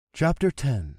Chapter 10.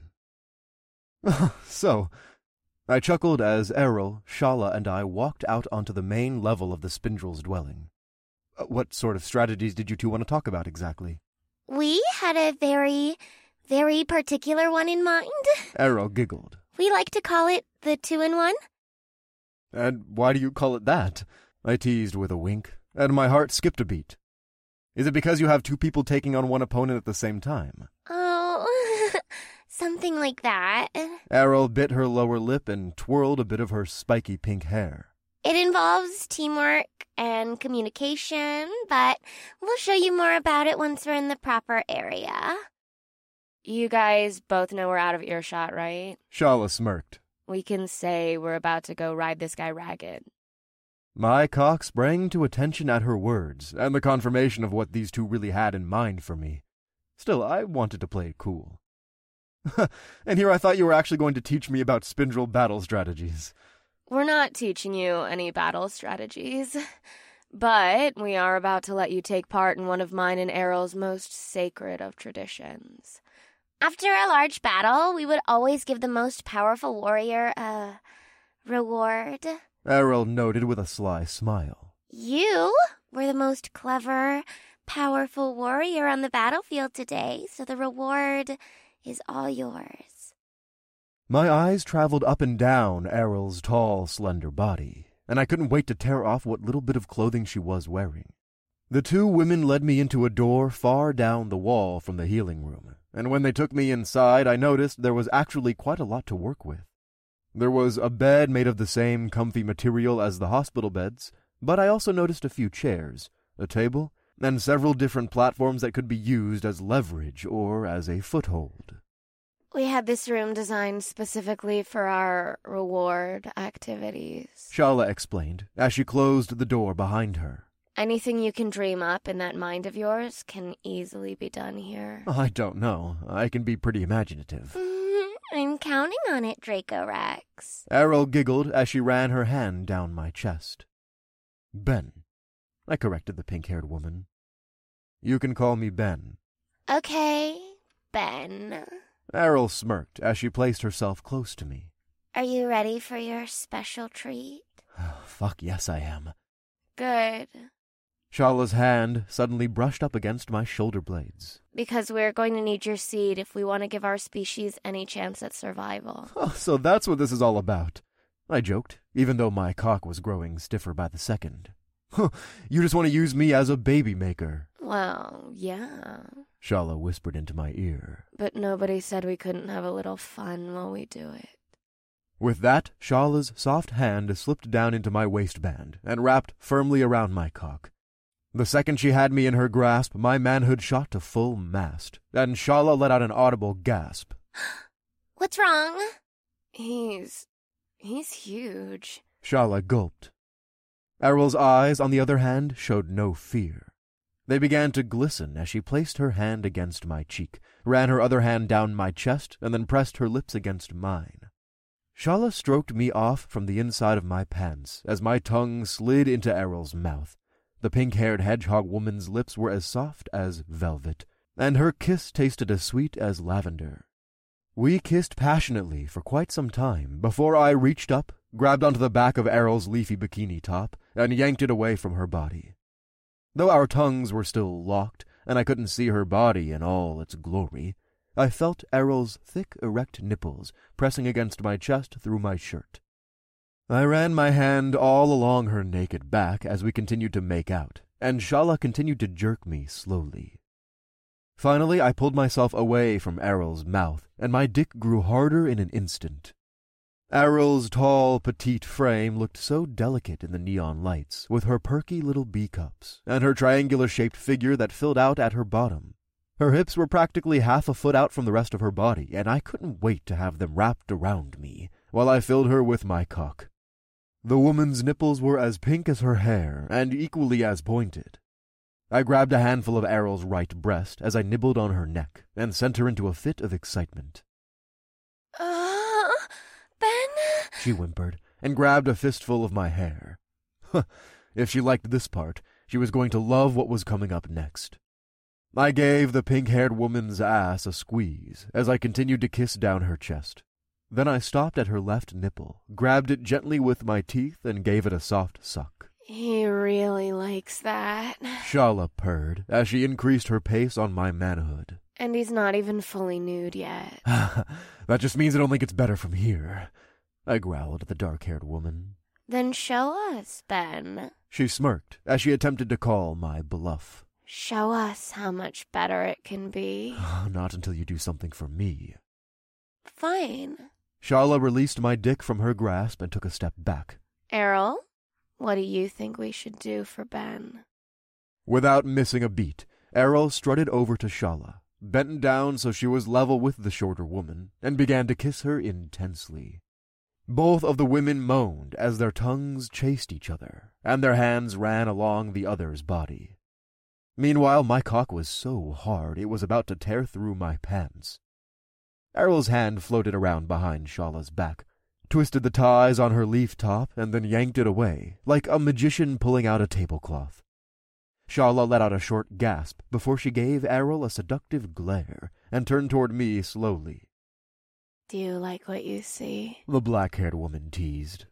So, I chuckled as Errol, Shala, and I walked out onto the main level of the Spindrel's dwelling. What sort of strategies did you two want to talk about exactly? We had a very, very particular one in mind. Errol giggled. We like to call it the 2-in-1. And why do you call it that? I teased with a wink, and my heart skipped a beat. Is it because you have two people taking on one opponent at the same time? Oh, something like that. Errol bit her lower lip and twirled a bit of her spiky pink hair. It involves teamwork and communication, but we'll show you more about it once we're in the proper area. You guys both know we're out of earshot, right? Shala smirked. We can say we're about to go ride this guy ragged. My cock sprang to attention at her words, and the confirmation of what these two really had in mind for me. Still, I wanted to play it cool. And here I thought you were actually going to teach me about Spindrel battle strategies. We're not teaching you any battle strategies, but we are about to let you take part in one of mine and Errol's most sacred of traditions. After a large battle, we would always give the most powerful warrior a reward. Errol noted with a sly smile. You were the most clever, powerful warrior on the battlefield today, so the reward is all yours. My eyes traveled up and down Errol's tall, slender body, and I couldn't wait to tear off what little bit of clothing she was wearing. The two women led me into a door far down the wall from the healing room, and when they took me inside, I noticed there was actually quite a lot to work with. There was a bed made of the same comfy material as the hospital beds, but I also noticed a few chairs, a table, and several different platforms that could be used as leverage or as a foothold. We had this room designed specifically for our reward activities. Shala explained, as she closed the door behind her. Anything you can dream up in that mind of yours can easily be done here. I don't know. I can be pretty imaginative. I'm counting on it, Draco Rex. Errol giggled as she ran her hand down my chest. Ben, I corrected the pink-haired woman. You can call me Ben. Okay, Ben. Errol smirked as she placed herself close to me. Are you ready for your special treat? Fuck yes, I am. Good. Shala's hand suddenly brushed up against my shoulder blades. Because we're going to need your seed if we want to give our species any chance at survival. Oh, so that's what this is all about. I joked, even though my cock was growing stiffer by the second. You just want to use me as a baby maker. Well, yeah. Shala whispered into my ear. But nobody said we couldn't have a little fun while we do it. With that, Shala's soft hand slipped down into my waistband and wrapped firmly around my cock. The second she had me in her grasp, my manhood shot to full mast, and Shala let out an audible gasp. What's wrong? He's huge. Shala gulped. Errol's eyes, on the other hand, showed no fear. They began to glisten as she placed her hand against my cheek, ran her other hand down my chest, and then pressed her lips against mine. Shala stroked me off from the inside of my pants as my tongue slid into Errol's mouth. The pink-haired hedgehog woman's lips were as soft as velvet, and her kiss tasted as sweet as lavender. We kissed passionately for quite some time before I reached up, grabbed onto the back of Errol's leafy bikini top, and yanked it away from her body. Though our tongues were still locked, and I couldn't see her body in all its glory, I felt Errol's thick, erect nipples pressing against my chest through my shirt. I ran my hand all along her naked back as we continued to make out, and Shala continued to jerk me slowly. Finally, I pulled myself away from Errol's mouth, and my dick grew harder in an instant. Errol's tall, petite frame looked so delicate in the neon lights, with her perky little B-cups, and her triangular-shaped figure that filled out at her bottom. Her hips were practically half a foot out from the rest of her body, and I couldn't wait to have them wrapped around me, while I filled her with my cock. The woman's nipples were as pink as her hair, and equally as pointed. I grabbed a handful of Errol's right breast as I nibbled on her neck, and sent her into a fit of excitement. Ben? She whimpered, and grabbed a fistful of my hair. If she liked this part, she was going to love what was coming up next. I gave the pink-haired woman's ass a squeeze as I continued to kiss down her chest. Then I stopped at her left nipple, grabbed it gently with my teeth, and gave it a soft suck. He really likes that. Shala purred as she increased her pace on my manhood. And he's not even fully nude yet. That just means it only gets better from here, I growled at the dark-haired woman. Then show us, Ben. She smirked as she attempted to call my bluff. Show us how much better it can be. Not until you do something for me. Fine. Shala released my dick from her grasp and took a step back. Errol, what do you think we should do for Ben? Without missing a beat, Errol strutted over to Shala, bent down so she was level with the shorter woman, and began to kiss her intensely. Both of the women moaned as their tongues chased each other, and their hands ran along the other's body. Meanwhile, my cock was so hard it was about to tear through my pants. Errol's hand floated around behind Shala's back, twisted the ties on her leaf top, and then yanked it away, like a magician pulling out a tablecloth. Shala let out a short gasp before she gave Errol a seductive glare and turned toward me slowly. Do you like what you see? The black-haired woman teased.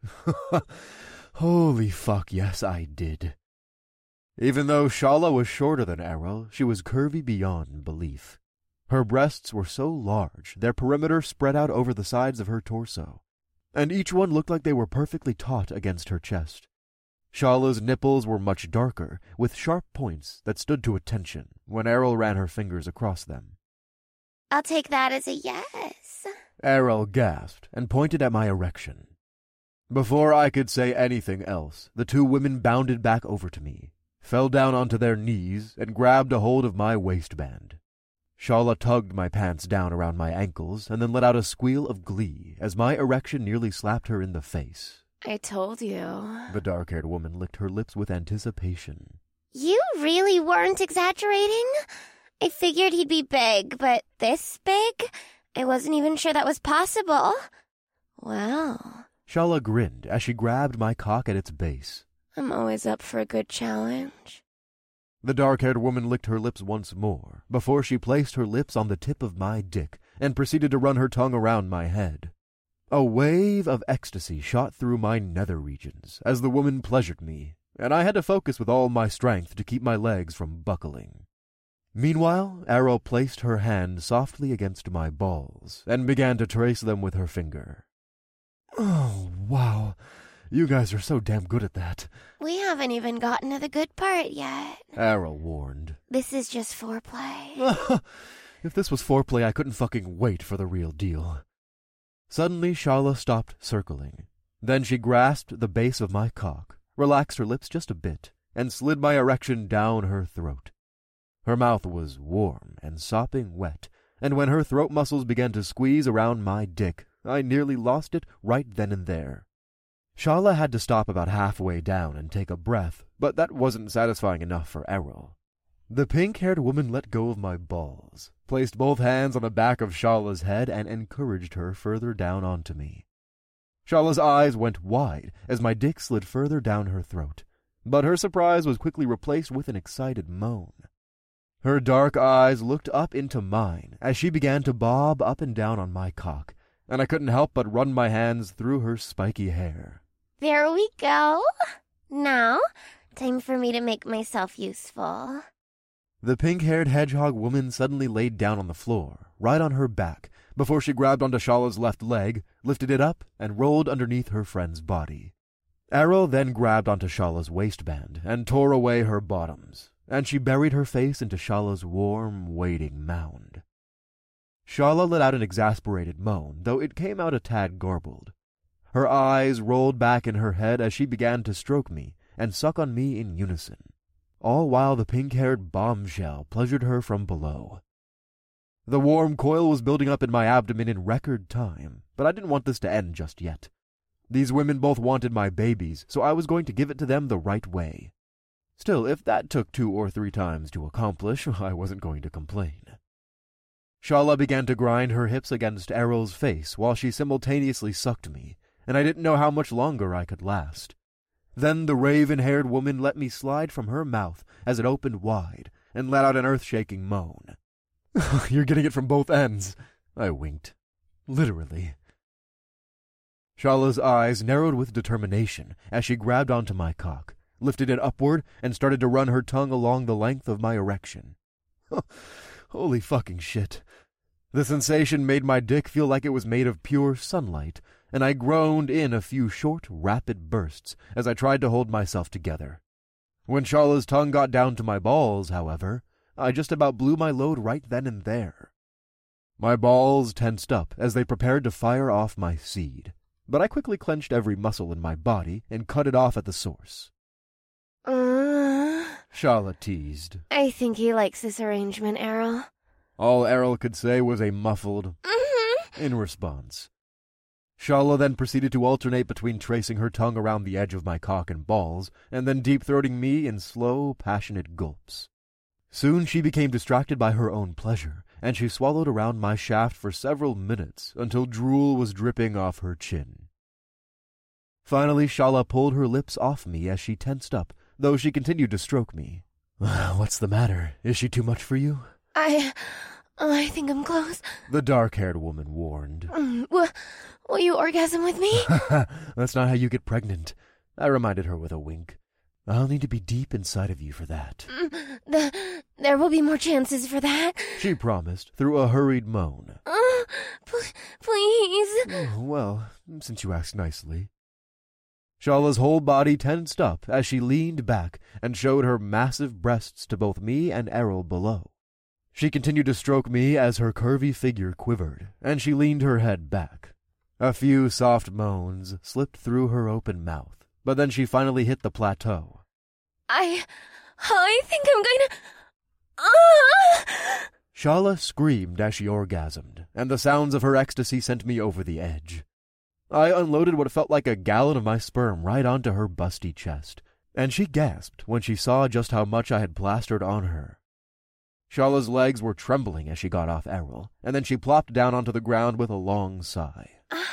Holy fuck, yes I did. Even though Shala was shorter than Errol, she was curvy beyond belief. Her breasts were so large, their perimeter spread out over the sides of her torso, and each one looked like they were perfectly taut against her chest. Shala's nipples were much darker, with sharp points that stood to attention when Errol ran her fingers across them. I'll take that as a yes. Errol gasped and pointed at my erection. Before I could say anything else, the two women bounded back over to me, fell down onto their knees, and grabbed a hold of my waistband. Shala tugged my pants down around my ankles and then let out a squeal of glee as my erection nearly slapped her in the face. I told you. The dark-haired woman licked her lips with anticipation. You really weren't exaggerating? I figured he'd be big, but this big? I wasn't even sure that was possible. Wow. Shala grinned as she grabbed my cock at its base. I'm always up for a good challenge. The dark-haired woman licked her lips once more before she placed her lips on the tip of my dick and proceeded to run her tongue around my head. A wave of ecstasy shot through my nether regions as the woman pleasured me, and I had to focus with all my strength to keep my legs from buckling. Meanwhile, Errol placed her hand softly against my balls and began to trace them with her finger. Oh, wow. You guys are so damn good at that. We haven't even gotten to the good part yet. Errol warned. This is just foreplay. If this was foreplay, I couldn't fucking wait for the real deal. Suddenly, Shala stopped circling. Then she grasped the base of my cock, relaxed her lips just a bit, and slid my erection down her throat. Her mouth was warm and sopping wet, and when her throat muscles began to squeeze around my dick, I nearly lost it right then and there. Shala had to stop about halfway down and take a breath, but that wasn't satisfying enough for Errol. The pink-haired woman let go of my balls, placed both hands on the back of Shala's head, and encouraged her further down onto me. Shala's eyes went wide as my dick slid further down her throat, but her surprise was quickly replaced with an excited moan. Her dark eyes looked up into mine as she began to bob up and down on my cock, and I couldn't help but run my hands through her spiky hair. There we go. Now, time for me to make myself useful. The pink-haired hedgehog woman suddenly laid down on the floor, right on her back, before she grabbed onto Shala's left leg, lifted it up, and rolled underneath her friend's body. Errol then grabbed onto Shala's waistband and tore away her bottoms, and she buried her face into Shala's warm, waiting mound. Shala let out an exasperated moan, though it came out a tad garbled. Her eyes rolled back in her head as she began to stroke me and suck on me in unison, all while the pink-haired bombshell pleasured her from below. The warm coil was building up in my abdomen in record time, but I didn't want this to end just yet. These women both wanted my babies, so I was going to give it to them the right way. Still, if that took 2 or 3 times to accomplish, I wasn't going to complain. Shala began to grind her hips against Errol's face while she simultaneously sucked me, and I didn't know how much longer I could last. Then the raven-haired woman let me slide from her mouth as it opened wide, and let out an earth-shaking moan. You're getting it from both ends, I winked. Literally. Shala's eyes narrowed with determination as she grabbed onto my cock, lifted it upward, and started to run her tongue along the length of my erection. Holy fucking shit. The sensation made my dick feel like it was made of pure sunlight, and I groaned in a few short, rapid bursts as I tried to hold myself together. When Shala's tongue got down to my balls, however, I just about blew my load right then and there. My balls tensed up as they prepared to fire off my seed, but I quickly clenched every muscle in my body and cut it off at the source. Shala teased. I think he likes this arrangement, Errol. All Errol could say was a muffled in response. Shala then proceeded to alternate between tracing her tongue around the edge of my cock and balls, and then deep-throating me in slow, passionate gulps. Soon she became distracted by her own pleasure, and she swallowed around my shaft for several minutes until drool was dripping off her chin. Finally, Shala pulled her lips off me as she tensed up, though she continued to stroke me. What's the matter? Is she too much for you? I think I'm close. The dark-haired woman warned. Will you orgasm with me? That's not how you get pregnant, I reminded her with a wink. I'll need to be deep inside of you for that. There will be more chances for that, she promised through a hurried moan. Please. Well, since you asked nicely. Shala's whole body tensed up as she leaned back and showed her massive breasts to both me and Errol below. She continued to stroke me as her curvy figure quivered, and she leaned her head back. A few soft moans slipped through her open mouth, but then she finally hit the plateau. I think I'm going to... Shala screamed as she orgasmed, and the sounds of her ecstasy sent me over the edge. I unloaded what felt like a gallon of my sperm right onto her busty chest, and she gasped when she saw just how much I had plastered on her. Shala's legs were trembling as she got off Errol, and then she plopped down onto the ground with a long sigh.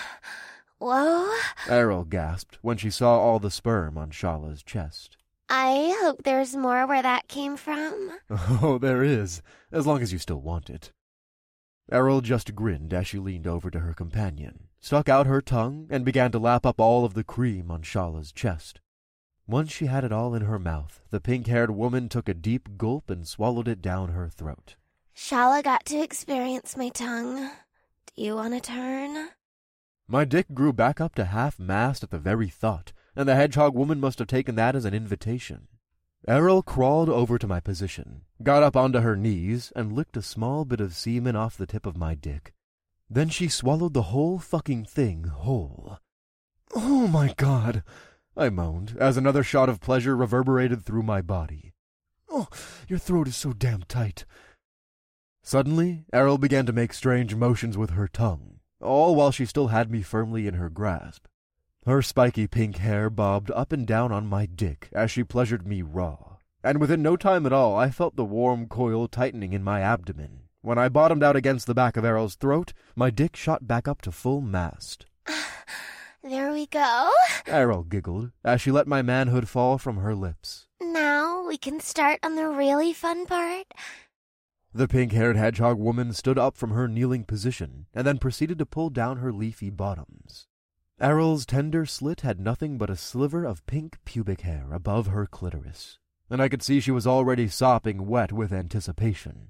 Whoa. Errol gasped when she saw all the sperm on Shala's chest. I hope there's more where that came from. Oh, there is, as long as you still want it. Errol just grinned as she leaned over to her companion, stuck out her tongue, and began to lap up all of the cream on Shala's chest. Once she had it all in her mouth, the pink-haired woman took a deep gulp and swallowed it down her throat. Shala got to experience my tongue. Do you want to turn? My dick grew back up to half-mast at the very thought, and the hedgehog woman must have taken that as an invitation. Errol crawled over to my position, got up onto her knees, and licked a small bit of semen off the tip of my dick. Then she swallowed the whole fucking thing whole. Oh my God, I moaned, as another shot of pleasure reverberated through my body. Oh, your throat is so damn tight. Suddenly, Errol began to make strange motions with her tongue, all while she still had me firmly in her grasp. Her spiky pink hair bobbed up and down on my dick as she pleasured me raw, and within no time at all I felt the warm coil tightening in my abdomen. When I bottomed out against the back of Errol's throat, my dick shot back up to full mast. There we go. Errol giggled as she let my manhood fall from her lips. Now we can start on the really fun part. The pink-haired hedgehog woman stood up from her kneeling position and then proceeded to pull down her leafy bottoms. Errol's tender slit had nothing but a sliver of pink pubic hair above her clitoris, and I could see she was already sopping wet with anticipation.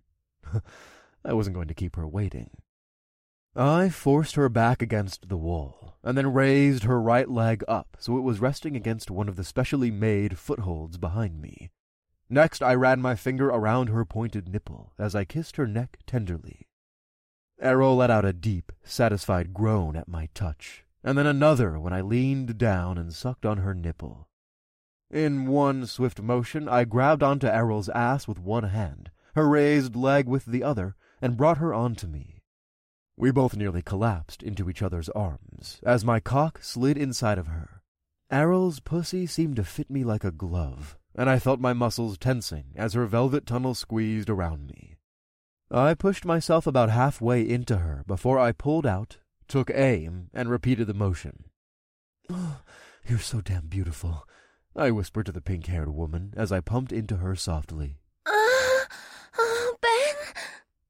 I wasn't going to keep her waiting. I forced her back against the wall, and then raised her right leg up so it was resting against one of the specially made footholds behind me. Next, I ran my finger around her pointed nipple as I kissed her neck tenderly. Errol let out a deep, satisfied groan at my touch, and then another when I leaned down and sucked on her nipple. In one swift motion, I grabbed onto Errol's ass with one hand, her raised leg with the other, and brought her onto me. We both nearly collapsed into each other's arms as my cock slid inside of her. Errol's pussy seemed to fit me like a glove, and I felt my muscles tensing as her velvet tunnel squeezed around me. I pushed myself about halfway into her before I pulled out, took aim, and repeated the motion. "Oh, you're so damn beautiful," I whispered to the pink-haired woman as I pumped into her softly.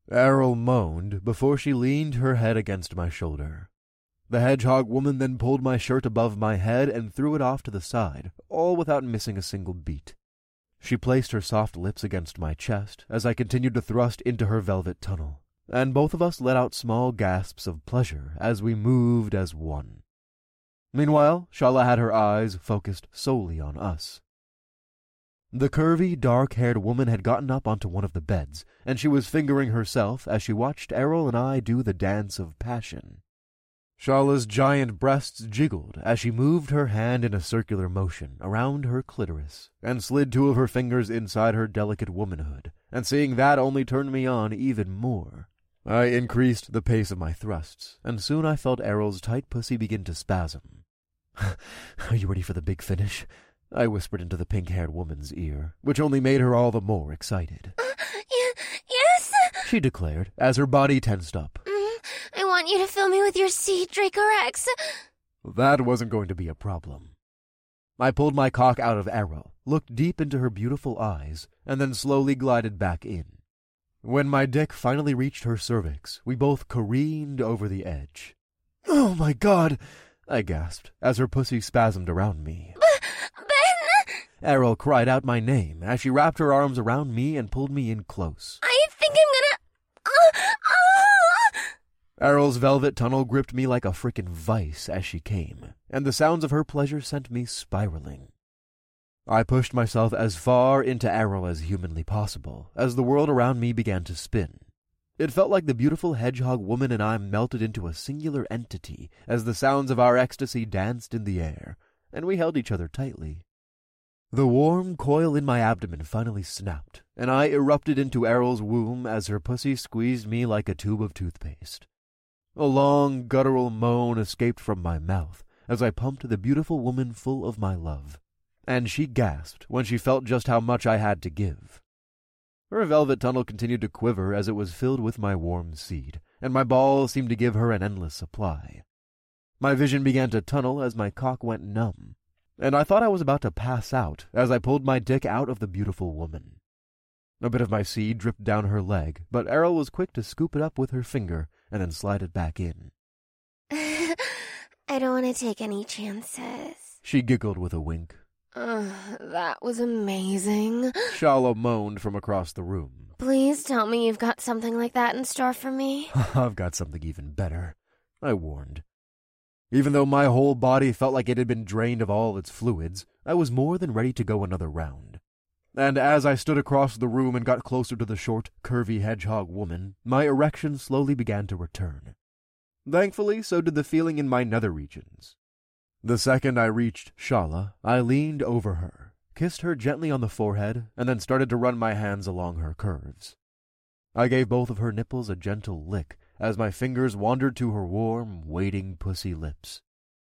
Errol moaned before she leaned her head against my shoulder. The hedgehog woman then pulled my shirt above my head and threw it off to the side, all without missing a single beat. She placed her soft lips against my chest as I continued to thrust into her velvet tunnel, and both of us let out small gasps of pleasure as we moved as one. Meanwhile, Shala had her eyes focused solely on us. The curvy, dark-haired woman had gotten up onto one of the beds, and she was fingering herself as she watched Errol and I do the dance of passion. Shala's giant breasts jiggled as she moved her hand in a circular motion around her clitoris and slid two of her fingers inside her delicate womanhood, and seeing that only turned me on even more. I increased the pace of my thrusts, and soon I felt Errol's tight pussy begin to spasm. "Are you ready for the big finish?" I whispered into the pink-haired woman's ear, which only made her all the more excited. Yes, she declared as her body tensed up. I want you to fill me with your seed, Dracorex. That wasn't going to be a problem. I pulled my cock out of Errol, looked deep into her beautiful eyes, and then slowly glided back in. When my dick finally reached her cervix, we both careened over the edge. "Oh my God!" I gasped as her pussy spasmed around me. Ben! Errol cried out my name as she wrapped her arms around me and pulled me in close. I think I'm gonna... Errol's velvet tunnel gripped me like a frickin' vice as she came, and the sounds of her pleasure sent me spiraling. I pushed myself as far into Errol as humanly possible as the world around me began to spin. It felt like the beautiful hedgehog woman and I melted into a singular entity as the sounds of our ecstasy danced in the air, and we held each other tightly. The warm coil in my abdomen finally snapped, and I erupted into Errol's womb as her pussy squeezed me like a tube of toothpaste. A long, guttural moan escaped from my mouth as I pumped the beautiful woman full of my love, and she gasped when she felt just how much I had to give. Her velvet tunnel continued to quiver as it was filled with my warm seed, and my balls seemed to give her an endless supply. My vision began to tunnel as my cock went numb, and I thought I was about to pass out as I pulled my dick out of the beautiful woman. A bit of my seed dripped down her leg, but Errol was quick to scoop it up with her finger and then slide it back in. I don't want to take any chances. She giggled with a wink. That was amazing. Shala moaned from across the room. Please tell me you've got something like that in store for me. I've got something even better, I warned. Even though my whole body felt like it had been drained of all its fluids, I was more than ready to go another round. And as I stood across the room and got closer to the short, curvy hedgehog woman, my erection slowly began to return. Thankfully, so did the feeling in my nether regions. The second I reached Shala, I leaned over her, kissed her gently on the forehead, and then started to run my hands along her curves. I gave both of her nipples a gentle lick as my fingers wandered to her warm, waiting pussy lips.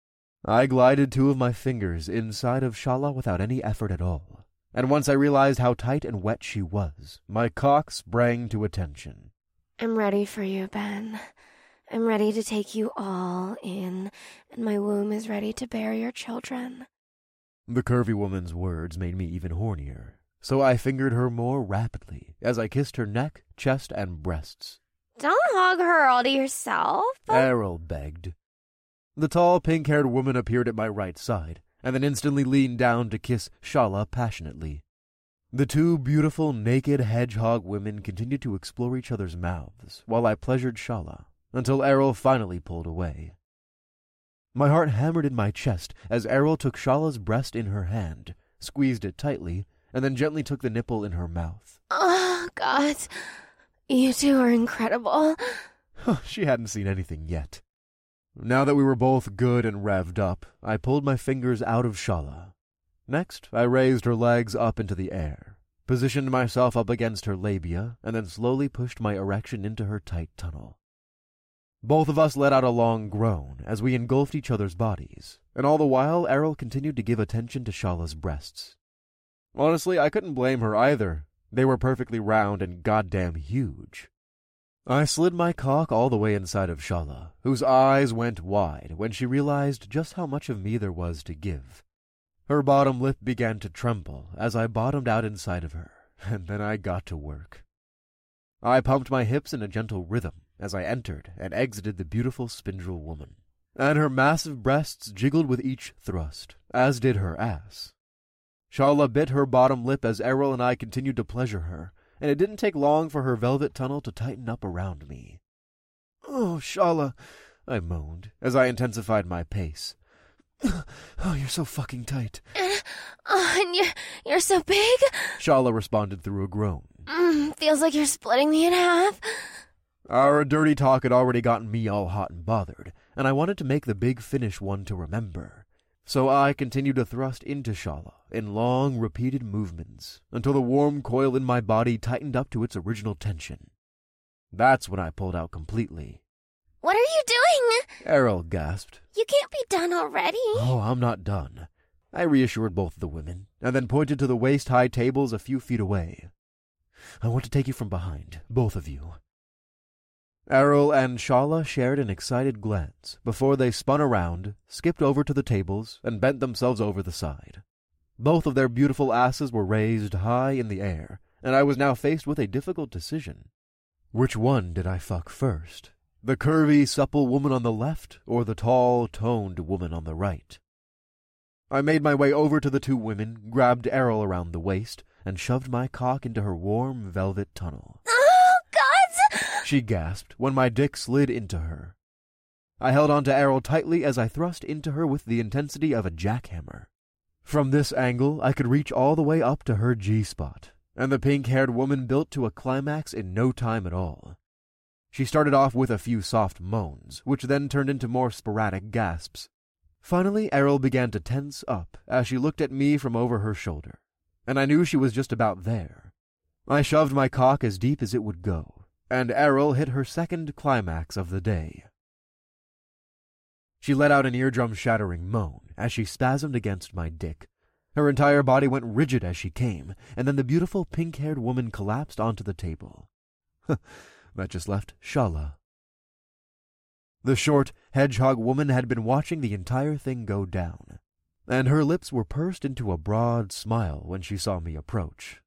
I glided two of my fingers inside of Shala without any effort at all, and once I realized how tight and wet she was, my cock sprang to attention. I'm ready for you, Ben. I'm ready to take you all in, and my womb is ready to bear your children. The curvy woman's words made me even hornier, so I fingered her more rapidly as I kissed her neck, chest, and breasts. Don't hog her all to yourself. Errol begged. The tall, pink-haired woman appeared at my right side, and then instantly leaned down to kiss Shala passionately. The two beautiful, naked hedgehog women continued to explore each other's mouths, while I pleasured Shala, until Errol finally pulled away. My heart hammered in my chest as Errol took Shala's breast in her hand, squeezed it tightly, and then gently took the nipple in her mouth. Oh, God. You two are incredible. She hadn't seen anything yet. Now that we were both good and revved up, I pulled my fingers out of Shala. Next, I raised her legs up into the air, positioned myself up against her labia, and then slowly pushed my erection into her tight tunnel. Both of us let out a long groan as we engulfed each other's bodies, and all the while Errol continued to give attention to Shala's breasts. Honestly, I couldn't blame her either. They were perfectly round and goddamn huge. I slid my cock all the way inside of Shala, whose eyes went wide when she realized just how much of me there was to give. Her bottom lip began to tremble as I bottomed out inside of her, and then I got to work. I pumped my hips in a gentle rhythm as I entered and exited the beautiful spindrill woman, and her massive breasts jiggled with each thrust, as did her ass. Shala bit her bottom lip as Errol and I continued to pleasure her, and it didn't take long for her velvet tunnel to tighten up around me. "Oh, Shala," I moaned as I intensified my pace. "Oh, you're so fucking tight." And you're so big? Shala responded through a groan. Feels like you're splitting me in half. Our dirty talk had already gotten me all hot and bothered, and I wanted to make the big finish one to remember. So I continued to thrust into Shala in long, repeated movements until the warm coil in my body tightened up to its original tension. That's when I pulled out completely. What are you doing? Errol gasped. You can't be done already. "Oh, I'm not done." I reassured both the women, and then pointed to the waist-high tables a few feet away. "I want to take you from behind, both of you." Errol and Shala shared an excited glance before they spun around, skipped over to the tables, and bent themselves over the side. Both of their beautiful asses were raised high in the air, and I was now faced with a difficult decision. Which one did I fuck first? The curvy, supple woman on the left, or the tall, toned woman on the right? I made my way over to the two women, grabbed Errol around the waist, and shoved my cock into her warm velvet tunnel. Oh, God! She gasped when my dick slid into her. I held onto Errol tightly as I thrust into her with the intensity of a jackhammer. From this angle, I could reach all the way up to her G-spot, and the pink-haired woman built to a climax in no time at all. She started off with a few soft moans, which then turned into more sporadic gasps. Finally, Errol began to tense up as she looked at me from over her shoulder, and I knew she was just about there. I shoved my cock as deep as it would go, and Errol hit her second climax of the day. She let out an eardrum-shattering moan as she spasmed against my dick. Her entire body went rigid as she came, and then the beautiful pink-haired woman collapsed onto the table. That just left Shala. The short, hedgehog woman had been watching the entire thing go down, and her lips were pursed into a broad smile when she saw me approach.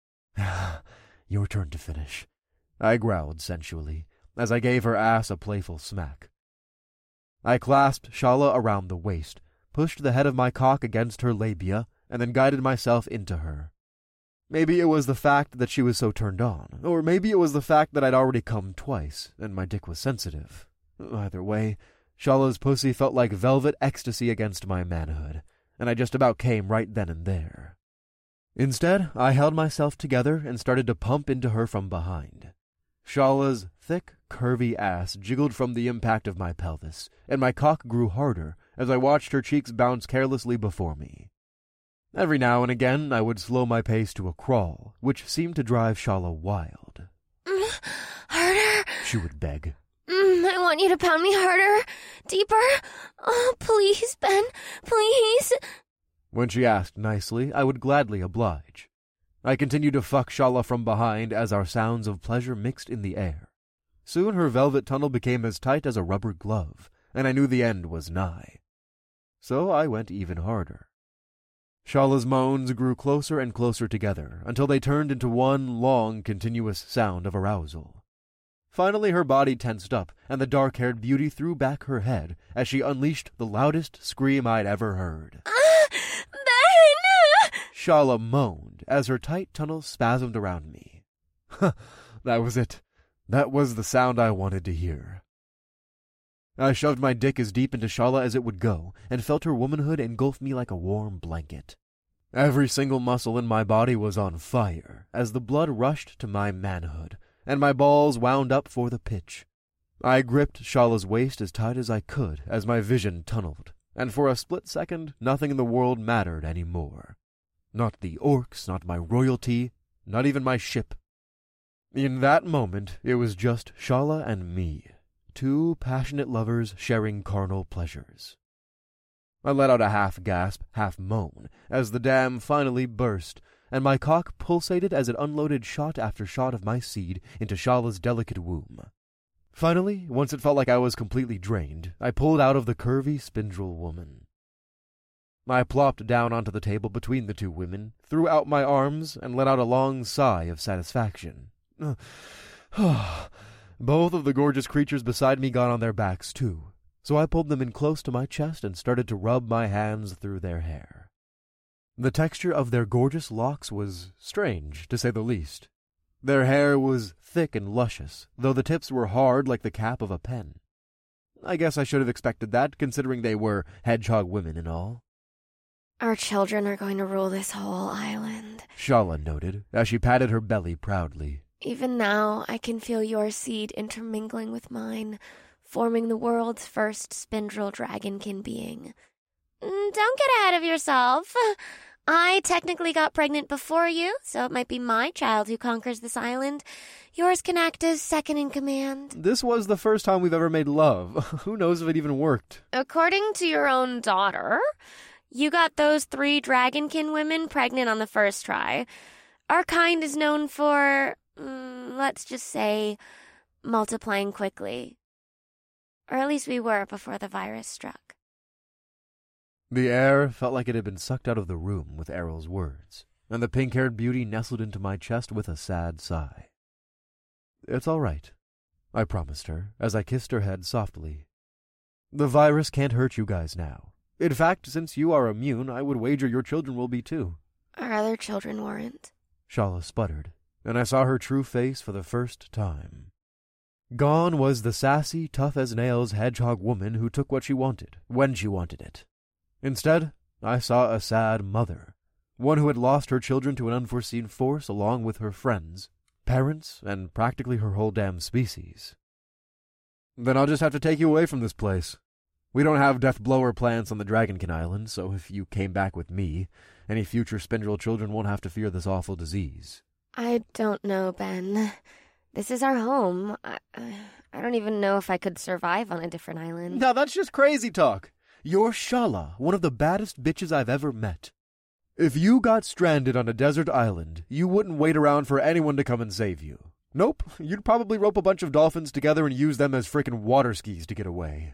"Your turn to finish," I growled sensually, as I gave her ass a playful smack. I clasped Shala around the waist, pushed the head of my cock against her labia, and then guided myself into her. Maybe it was the fact that she was so turned on, or maybe it was the fact that I'd already come twice, and my dick was sensitive. Either way, Shala's pussy felt like velvet ecstasy against my manhood, and I just about came right then and there. Instead, I held myself together and started to pump into her from behind. Shala's thick, curvy ass jiggled from the impact of my pelvis, and my cock grew harder as I watched her cheeks bounce carelessly before me. Every now and again, I would slow my pace to a crawl, which seemed to drive Shala wild. Harder, she would beg. I want you to pound me harder, deeper. Oh, please, Ben, please. When she asked nicely, I would gladly oblige. I continued to fuck Shala from behind as our sounds of pleasure mixed in the air. Soon her velvet tunnel became as tight as a rubber glove, and I knew the end was nigh. So I went even harder. Shala's moans grew closer and closer together until they turned into one long, continuous sound of arousal. Finally her body tensed up, and the dark-haired beauty threw back her head as she unleashed the loudest scream I'd ever heard. Ben! Shala moaned as her tight tunnel spasmed around me. That was it. That was the sound I wanted to hear. I shoved my dick as deep into Shala as it would go, and felt her womanhood engulf me like a warm blanket. Every single muscle in my body was on fire as the blood rushed to my manhood, and my balls wound up for the pitch. I gripped Shala's waist as tight as I could as my vision tunneled, and for a split second nothing in the world mattered any more. Not the orcs, not my royalty, not even my ship. In that moment it was just Shala and me, two passionate lovers sharing carnal pleasures. I let out a half-gasp, half-moan as the dam finally burst, and my cock pulsated as it unloaded shot after shot of my seed into Shala's delicate womb. Finally, once it felt like I was completely drained, I pulled out of the curvy spindrill woman. I plopped down onto the table between the two women, threw out my arms, and let out a long sigh of satisfaction. Both of the gorgeous creatures beside me got on their backs, too, so I pulled them in close to my chest and started to rub my hands through their hair. The texture of their gorgeous locks was strange, to say the least. Their hair was thick and luscious, though the tips were hard like the cap of a pen. I guess I should have expected that, considering they were hedgehog women and all. Our children are going to rule this whole island. Shala noted, as she patted her belly proudly. Even now, I can feel your seed intermingling with mine, forming the world's first spindrill dragonkin being. Don't get ahead of yourself. I technically got pregnant before you, so it might be my child who conquers this island. Yours can act as second in command. This was the first time we've ever made love. Who knows if it even worked? According to your own daughter, you got those 3 dragonkin women pregnant on the first try. Our kind is known for, let's just say, multiplying quickly. Or at least we were before the virus struck. The air felt like it had been sucked out of the room with Errol's words, and the pink-haired beauty nestled into my chest with a sad sigh. It's all right, I promised her, as I kissed her head softly. The virus can't hurt you guys now. In fact, since you are immune, I would wager your children will be too. Our other children weren't. Shala sputtered, and I saw her true face for the first time. Gone was the sassy, tough-as-nails hedgehog woman who took what she wanted, when she wanted it. Instead, I saw a sad mother, one who had lost her children to an unforeseen force along with her friends, parents, and practically her whole damn species. Then I'll just have to take you away from this place. We don't have death-blower plants on the Dragonkin Island, so if you came back with me, any future spindrill children won't have to fear this awful disease. I don't know, Ben. This is our home. I don't even know if I could survive on a different island. Now that's just crazy talk. You're Shala, one of the baddest bitches I've ever met. If you got stranded on a desert island, you wouldn't wait around for anyone to come and save you. Nope, you'd probably rope a bunch of dolphins together and use them as frickin' water skis to get away.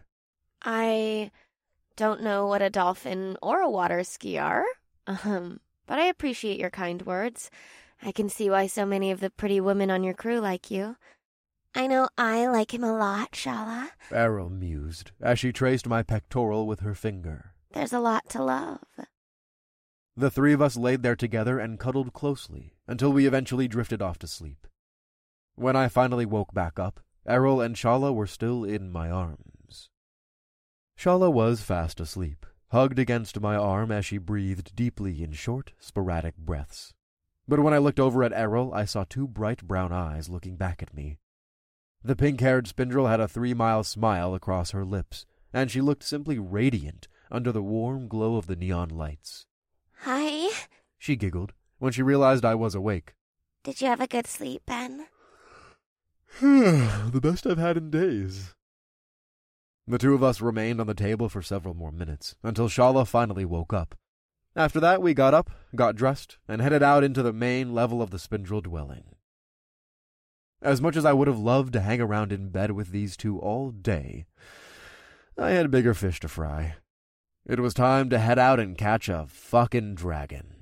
I don't know what a dolphin or a water ski are, but I appreciate your kind words. I can see why so many of the pretty women on your crew like you. I know I like him a lot, Shala. Errol mused, as she traced my pectoral with her finger. There's a lot to love. The 3 of us laid there together and cuddled closely, until we eventually drifted off to sleep. When I finally woke back up, Errol and Shala were still in my arms. Shala was fast asleep, hugged against my arm as she breathed deeply in short, sporadic breaths. But when I looked over at Errol, I saw 2 bright brown eyes looking back at me. The pink-haired spindrill had a 3-mile smile across her lips, and she looked simply radiant under the warm glow of the neon lights. Hi. She giggled when she realized I was awake. Did you have a good sleep, Ben? The best I've had in days. The 2 of us remained on the table for several more minutes, until Shala finally woke up. After that, we got up, got dressed, and headed out into the main level of the spindrill dwelling. As much as I would have loved to hang around in bed with these 2 all day, I had bigger fish to fry. It was time to head out and catch a fucking dragon.